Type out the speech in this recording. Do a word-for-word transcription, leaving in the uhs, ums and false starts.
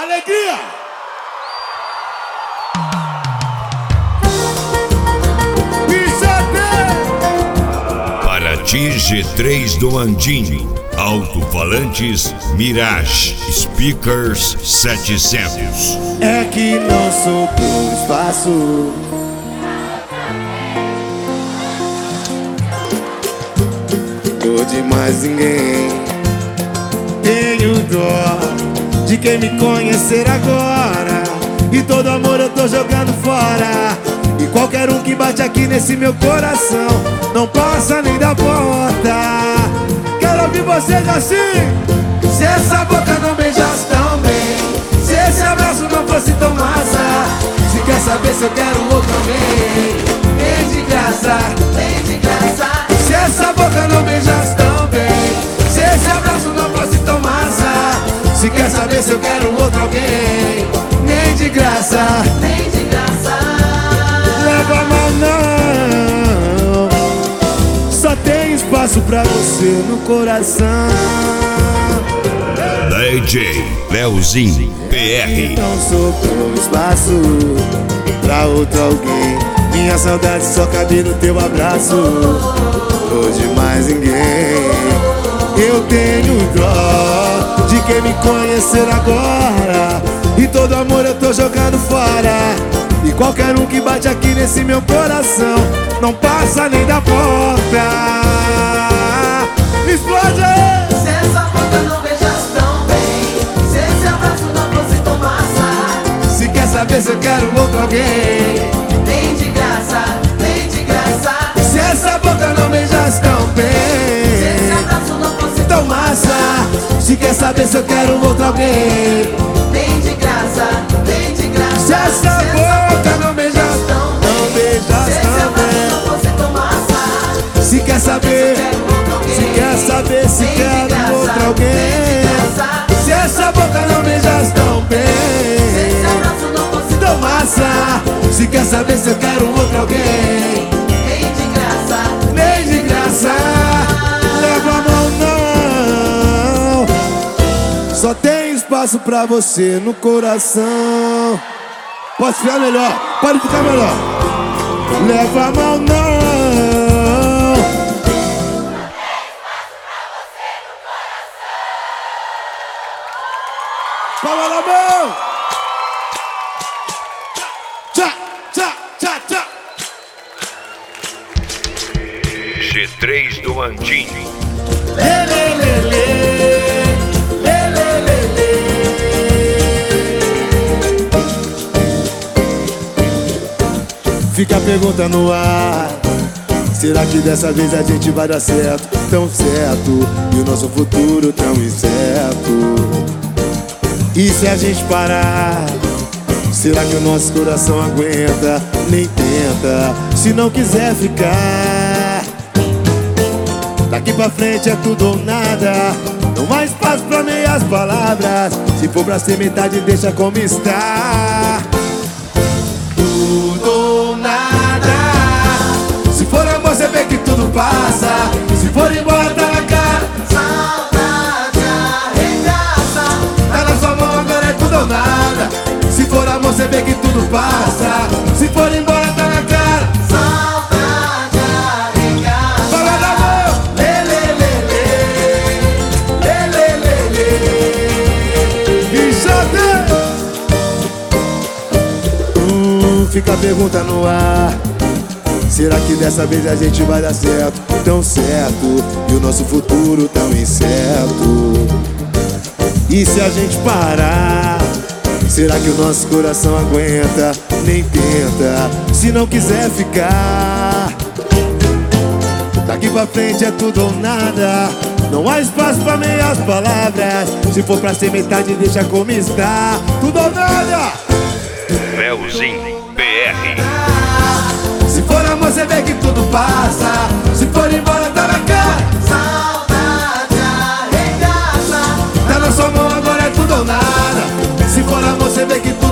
Alegria! Paraty G três do Andim, alto-falantes Mirage, speakers setecentos. É que não sou por espaço, tô de mais ninguém. Tenho dó de quem me conhecer agora, e todo amor eu tô jogando fora. E qualquer um que bate aqui nesse meu coração não passa nem da porta. Quero ouvir vocês assim. Se essa boca não beijasse tão bem, se esse abraço não fosse tão massa, se quer saber se eu quero outro alguém, vem de graça, vem de graça. Se essa boca não beijasse tão bem, se esse abraço não fosse tão massa, se quer saber se eu quero outro alguém, nem de graça, nem de graça. Leva mal não, só tem espaço pra você no coração. D J Leozinho P R. Não sou por espaço pra outro alguém, minha saudade só cabe no teu abraço. Tô de mais ninguém. Eu tenho dó de quem me conhecer agora, e todo amor eu tô jogando fora. E qualquer um que bate aqui nesse meu coração não passa nem da porta. Explode aí! Se essa boca não beijasse tão bem, se esse abraço não fosse tão massa, se quer saber se eu quero outro alguém, vem de graça, vem de graça. se essa boca não beijasse tão bem, Se esse abraço não fosse tão massa, se quer saber se eu quero outro alguém, vem de graça, vem de graça. se essa boca não beijasse tão, não se beijasse esse tão abraço bem, não fosse tão massa, se quer saber, se quer saber se vem de quero graça, outro vem de alguém, graça. se essa boca não beijasse tão Se esse bem, abraço não fosse tão massa, se quer saber se eu quero outro alguém, vem de graça, nem de graça. Leva a mão não, só tem espaço pra você no coração. Pode ficar melhor, pode ficar melhor. Leva a mão não. Palma na mão. Tchá, tchá, tchá, tchá. G três do Andim. Lê, lê, lê, lê. Lê, lê, lê, lê. Fica a pergunta no ar, será que dessa vez a gente vai dar certo? Tão certo, e o nosso futuro tão incerto. E se a gente parar, será que o nosso coração aguenta? Nem tenta, se não quiser ficar. Daqui pra frente é tudo ou nada, não há espaço pra meias palavras. Se for pra ser metade, deixa como está. Tudo ou nada. Se for amor, você vê que tudo passa. Se for embora, tá na cara. saudade arregaça. Tá na sua mão, agora é tudo ou nada. Se for amor, você vê que tudo passa. Se for embora, tá na cara. Saudade arregaça. Fala da mão. Lê, lê, lê, lê. Lê, lê, lê, lê. E já tem. Hum, fica a pergunta no ar, será que dessa vez a gente vai dar certo? Tão certo, e o nosso futuro tão incerto. E se a gente parar, será que o nosso coração aguenta? Nem tenta, se não quiser ficar. Daqui pra frente é tudo ou nada, não há espaço pra meias palavras. Se for pra ser metade, deixa como está. Tudo ou nada. Leozinho P R. Se for amor, você vê que tudo passa. Se for embora, tá na cara. Saudade arregaça. Tá na sua mão, agora é tudo ou nada. Se for amor, você vê que tudo